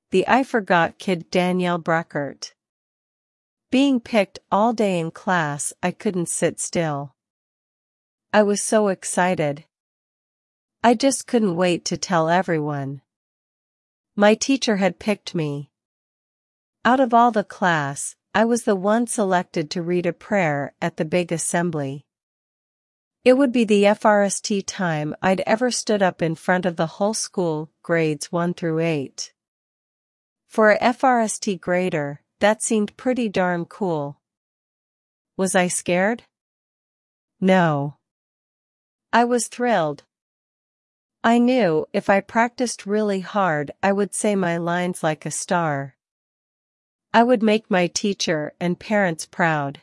the I Forgot Kid Danielle Bruckert. Being picked all day in class, I couldn't sit still. I was so excited. I just couldn't wait to tell everyone. My teacher had picked me. Out of all the class, I was the one selected to read a prayer at the big assembly. It would be the FRST time I'd ever stood up in front of the whole school, grades 1 through 8. For a FRST grader, that seemed pretty darn cool. Was I scared? No. I was thrilled. I knew if I practiced really hard I would say my lines like a star. I would make my teacher and parents proud.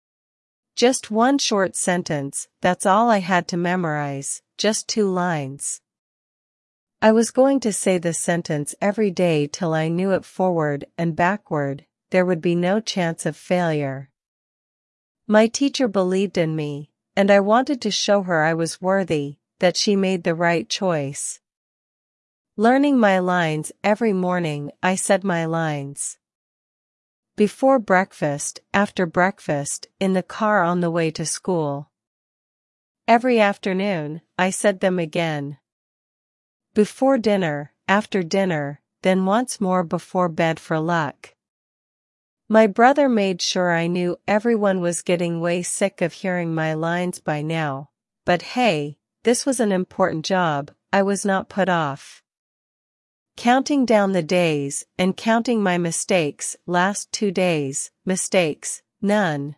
Just one short sentence, that's all I had to memorize, just 2 lines. I was going to say the sentence every day till I knew it forward and backward, there would be no chance of failure. My teacher believed in me, and I wanted to show her I was worthy, that she made the right choice. Learning my lines every morning, I said my lines. Before breakfast, after breakfast, in the car on the way to school. Every afternoon, I said them again. Before dinner, after dinner, then once more before bed for luck. My brother made sure I knew everyone was getting way sick of hearing my lines by now, but hey, this was an important job, I was not put off. Counting down the days, and counting my mistakes, last 2 days, mistakes, none.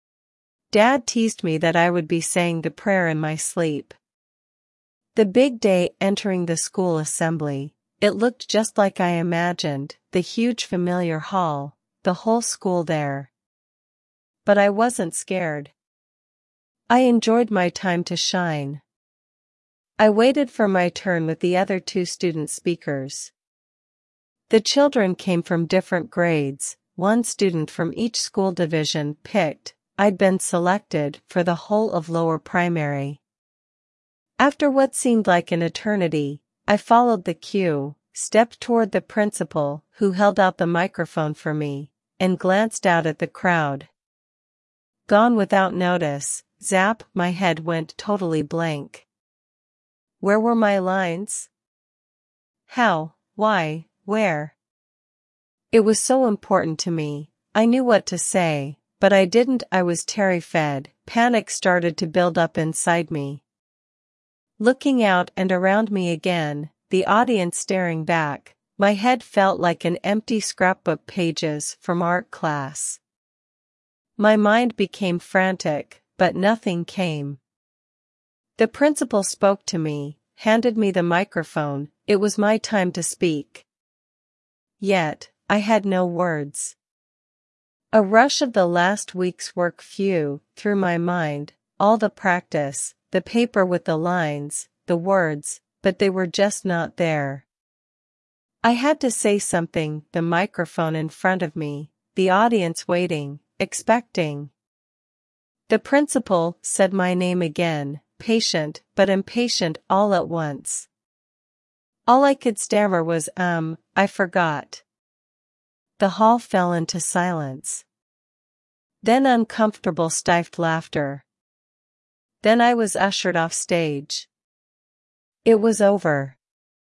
Dad teased me that I would be saying the prayer in my sleep. The big day entering the school assembly, it looked just like I imagined, the huge familiar hall, the whole school there. But I wasn't scared. I enjoyed my time to shine. I waited for my turn with the other 2 student speakers. The children came from different grades, 1 student from each school division picked. I'd been selected for the whole of lower primary. After what seemed like an eternity, I followed the cue, stepped toward the principal, who held out the microphone for me, and glanced out at the crowd. Gone without notice, zap, my head went totally blank. Where were my lines? How, why, where? It was so important to me. I knew what to say, but I didn't. I was terror-fed, panic started to build up inside me. Looking out and around me again, the audience staring back, my head felt like an empty scrapbook pages from art class. My mind became frantic, but nothing came. The principal spoke to me, handed me the microphone, it was my time to speak. Yet, I had no words. A rush of the last week's work flew through my mind, all the practice, the paper with the lines, the words, but they were just not there. I had to say something, the microphone in front of me, the audience waiting, expecting. The principal said my name again, patient but impatient all at once. All I could stammer was I forgot. The hall fell into silence. Then uncomfortable stifled laughter. Then I was ushered off stage. It was over.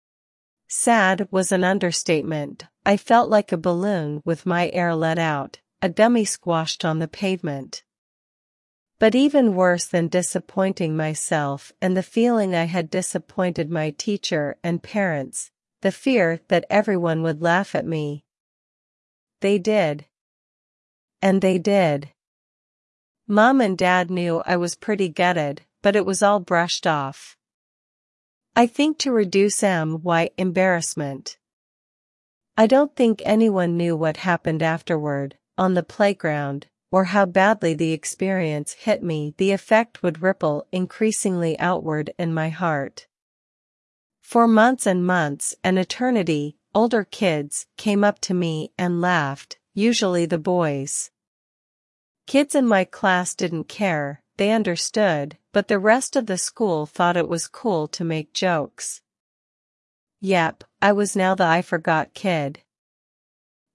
Sad was an understatement. I felt like a balloon with my air let out, a dummy squashed on the pavement. But even worse than disappointing myself and the feeling I had disappointed my teacher and parents, the fear that everyone would laugh at me. They did. And they did. Mom and Dad knew I was pretty gutted, but it was all brushed off. I think to reduce my embarrassment. I don't think anyone knew what happened afterward, on the playground, or how badly the experience hit me. The effect would ripple increasingly outward in my heart. For months and months, an eternity, older kids came up to me and laughed, usually the boys. Kids in my class didn't care, they understood, but the rest of the school thought it was cool to make jokes. Yep, I was now the I Forgot kid.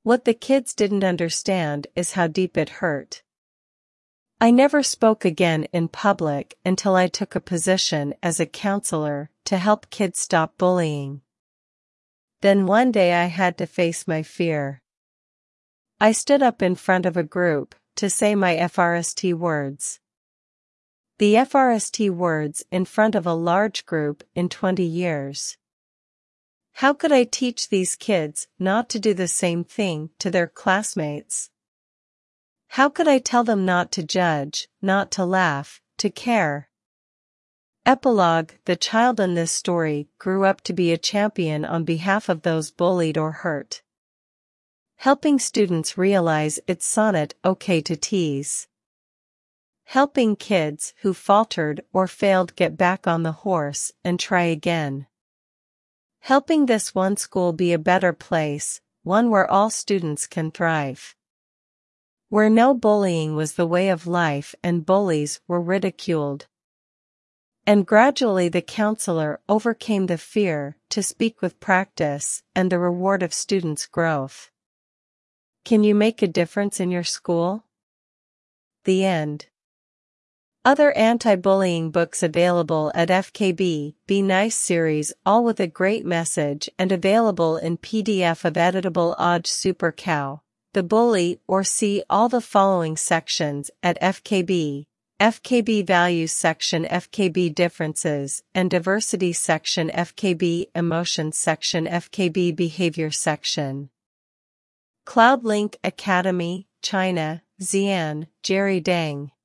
What the kids didn't understand is how deep it hurt. I never spoke again in public until I took a position as a counselor to help kids stop bullying. Then one day I had to face my fear. I stood up in front of a group to say my FRST words. The FRST words in front of a large group in 20 years. How could I teach these kids not to do the same thing to their classmates? How could I tell them not to judge, not to laugh, to care? Epilogue: the child in this story grew up to be a champion on behalf of those bullied or hurt. Helping students realize it's not okay to tease. Helping kids who faltered or failed get back on the horse and try again. Helping this one school be a better place, one where all students can thrive. Where no bullying was the way of life and bullies were ridiculed. And gradually the counselor overcame the fear to speak with practice and the reward of students' growth. Can you make a difference in your school? The end. Other anti-bullying books available at FKB Be Nice series, all with a great message, and available in PDF of editable Oj Super Cow, The Bully, or see all the following sections at FKB Values section, FKB Differences and Diversity section, FKB Emotions section, FKB Behavior section. CloudLink Academy, China, Xi'an, Jerry Deng.